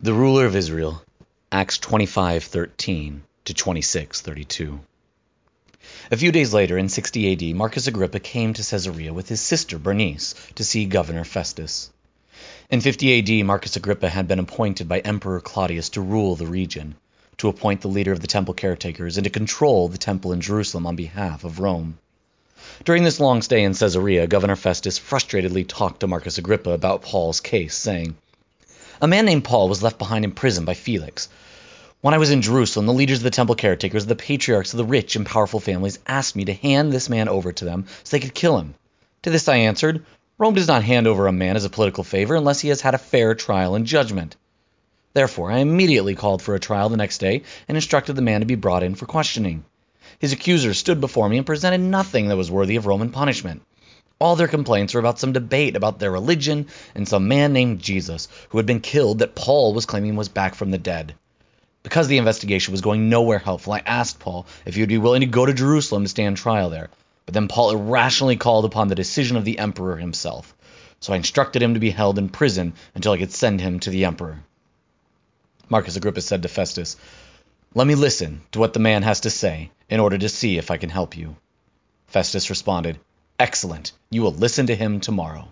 The ruler of Israel, Acts 25:13 to 26:32. A few days later, in 60 AD, Marcus Agrippa came to Caesarea with his sister Bernice to see Governor Festus. In 50 AD, Marcus Agrippa had been appointed by Emperor Claudius to rule the region, to appoint the leader of the temple caretakers, and to control the temple in Jerusalem on behalf of Rome. During this long stay in Caesarea, Governor Festus frustratedly talked to Marcus Agrippa about Paul's case, saying, "A man named Paul was left behind in prison by Felix. When I was in Jerusalem, the leaders of the temple caretakers, the patriarchs of the rich and powerful families, asked me to hand this man over to them so they could kill him. To this I answered, Rome does not hand over a man as a political favor unless he has had a fair trial and judgment. Therefore, I immediately called for a trial the next day and instructed the man to be brought in for questioning. His accusers stood before me and presented nothing that was worthy of Roman punishment. All their complaints were about some debate about their religion and some man named Jesus, who had been killed, that Paul was claiming was back from the dead. Because the investigation was going nowhere helpful, I asked Paul if he would be willing to go to Jerusalem to stand trial there. But then Paul irrationally called upon the decision of the emperor himself. So I instructed him to be held in prison until I could send him to the emperor." Marcus Agrippa said to Festus, "Let me listen to what the man has to say in order to see if I can help you." Festus responded, "Excellent. You will listen to him tomorrow."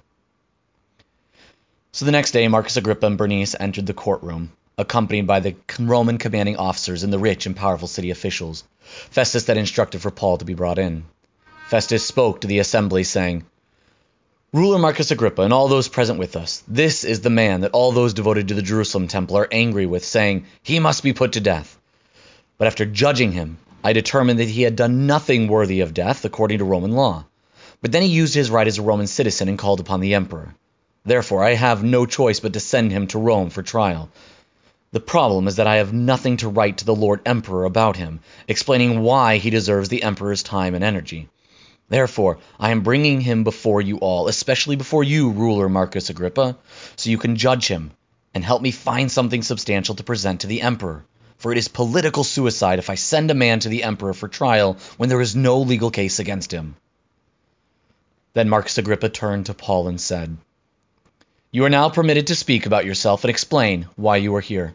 So the next day, Marcus Agrippa and Bernice entered the courtroom, accompanied by the Roman commanding officers and the rich and powerful city officials. Festus then instructed for Paul to be brought in. Festus spoke to the assembly, saying, "Ruler Marcus Agrippa and all those present with us, this is the man that all those devoted to the Jerusalem temple are angry with, saying, 'He must be put to death.' But after judging him, I determined that he had done nothing worthy of death according to Roman law. But then he used his right as a Roman citizen and called upon the emperor. Therefore, I have no choice but to send him to Rome for trial. The problem is that I have nothing to write to the Lord Emperor about him, explaining why he deserves the emperor's time and energy. Therefore, I am bringing him before you all, especially before you, ruler Marcus Agrippa, so you can judge him and help me find something substantial to present to the emperor. For it is political suicide if I send a man to the emperor for trial when there is no legal case against him." Then Marcus Agrippa turned to Paul and said, "You are now permitted to speak about yourself and explain why you are here."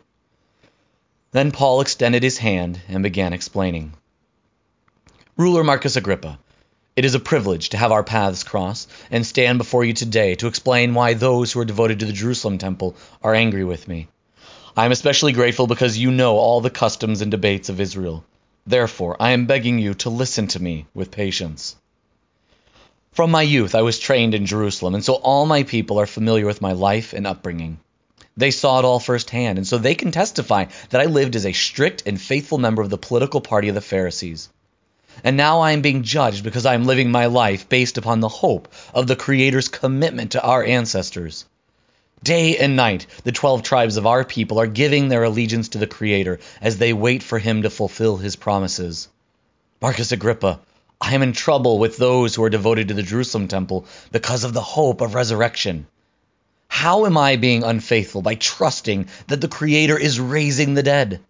Then Paul extended his hand and began explaining. "Ruler Marcus Agrippa, it is a privilege to have our paths cross and stand before you today to explain why those who are devoted to the Jerusalem temple are angry with me. I am especially grateful because you know all the customs and debates of Israel. Therefore, I am begging you to listen to me with patience. From my youth, I was trained in Jerusalem, and so all my people are familiar with my life and upbringing. They saw it all firsthand, and so they can testify that I lived as a strict and faithful member of the political party of the Pharisees. And now I am being judged because I am living my life based upon the hope of the Creator's commitment to our ancestors. Day and night, the 12 tribes of our people are giving their allegiance to the Creator as they wait for him to fulfill his promises. Marcus Agrippa, I am in trouble with those who are devoted to the Jerusalem temple because of the hope of resurrection. How am I being unfaithful by trusting that the Creator is raising the dead?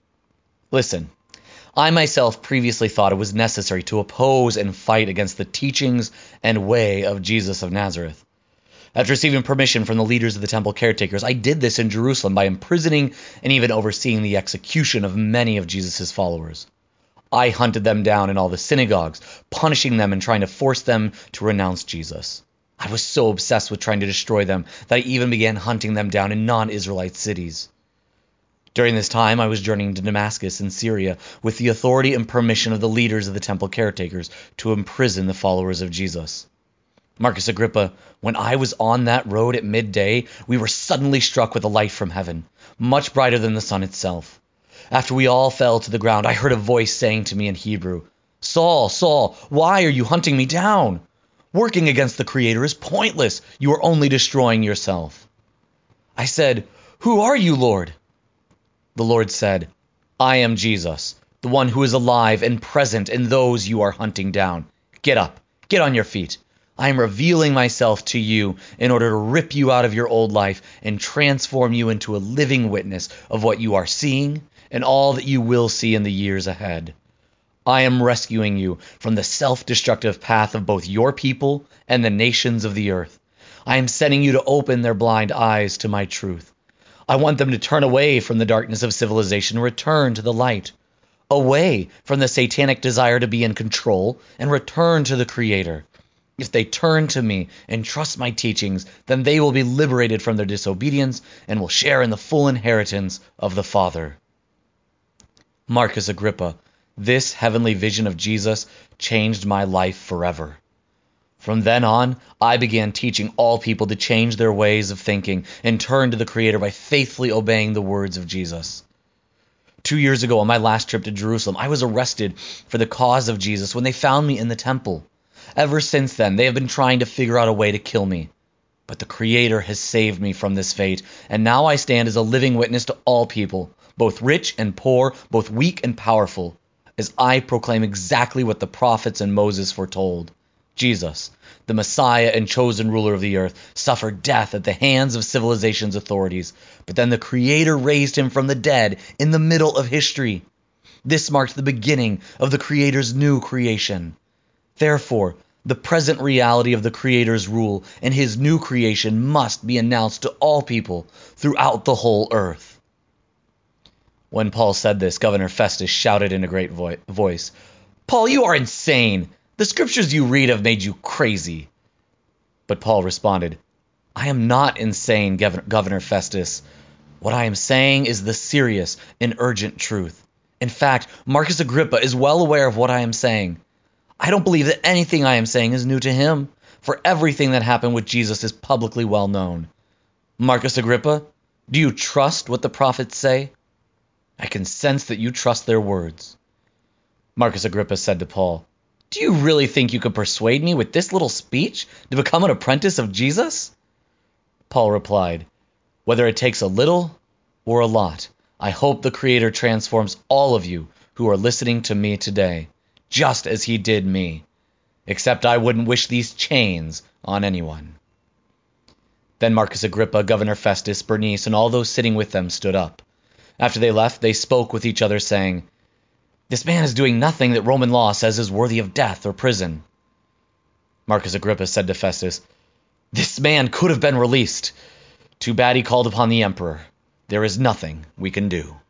Listen, I myself previously thought it was necessary to oppose and fight against the teachings and way of Jesus of Nazareth. After receiving permission from the leaders of the temple caretakers, I did this in Jerusalem by imprisoning and even overseeing the execution of many of Jesus' followers. I hunted them down in all the synagogues, punishing them and trying to force them to renounce Jesus. I was so obsessed with trying to destroy them that I even began hunting them down in non-Israelite cities. During this time, I was journeying to Damascus in Syria with the authority and permission of the leaders of the temple caretakers to imprison the followers of Jesus. Marcus Agrippa, when I was on that road at midday, we were suddenly struck with a light from heaven, much brighter than the sun itself. After we all fell to the ground, I heard a voice saying to me in Hebrew, 'Saul, Saul, why are you hunting me down? Working against the Creator is pointless. You are only destroying yourself.' I said, 'Who are you, Lord?' The Lord said, 'I am Jesus, the one who is alive and present in those you are hunting down. Get up, get on your feet. I am revealing myself to you in order to rip you out of your old life and transform you into a living witness of what you are seeing and all that you will see in the years ahead. I am rescuing you from the self-destructive path of both your people and the nations of the earth. I am sending you to open their blind eyes to my truth. I want them to turn away from the darkness of civilization and return to the light, away from the satanic desire to be in control and return to the Creator. If they turn to me and trust my teachings, then they will be liberated from their disobedience and will share in the full inheritance of the Father. Marcus Agrippa, this heavenly vision of Jesus changed my life forever. From then on, I began teaching all people to change their ways of thinking and turn to the Creator by faithfully obeying the words of Jesus. 2 years ago, on my last trip to Jerusalem, I was arrested for the cause of Jesus when they found me in the temple. Ever since then, they have been trying to figure out a way to kill me. But the Creator has saved me from this fate, and now I stand as a living witness to all people, both rich and poor, both weak and powerful, as I proclaim exactly what the prophets and Moses foretold. Jesus, the Messiah and chosen ruler of the earth, suffered death at the hands of civilization's authorities, but then the Creator raised him from the dead in the middle of history. This marked the beginning of the Creator's new creation. Therefore, the present reality of the Creator's rule and his new creation must be announced to all people throughout the whole earth. When Paul said this, Governor Festus shouted in a great voice, "Paul, you are insane! The scriptures you read have made you crazy." But Paul responded, "I am not insane, Governor Festus. What I am saying is the serious and urgent truth. In fact, Marcus Agrippa is well aware of what I am saying. I don't believe that anything I am saying is new to him, for everything that happened with Jesus is publicly well known. Marcus Agrippa, do you trust what the prophets say? I can sense that you trust their words." Marcus Agrippa said to Paul, "Do you really think you could persuade me with this little speech to become an apprentice of Jesus?" Paul replied, "Whether it takes a little or a lot, I hope the Creator transforms all of you who are listening to me today, just as he did me. Except I wouldn't wish these chains on anyone." Then Marcus Agrippa, Governor Festus, Bernice, and all those sitting with them stood up. After they left, they spoke with each other, saying, "This man is doing nothing that Roman law says is worthy of death or prison." Marcus Agrippa said to Festus, "This man could have been released. Too bad he called upon the emperor. There is nothing we can do."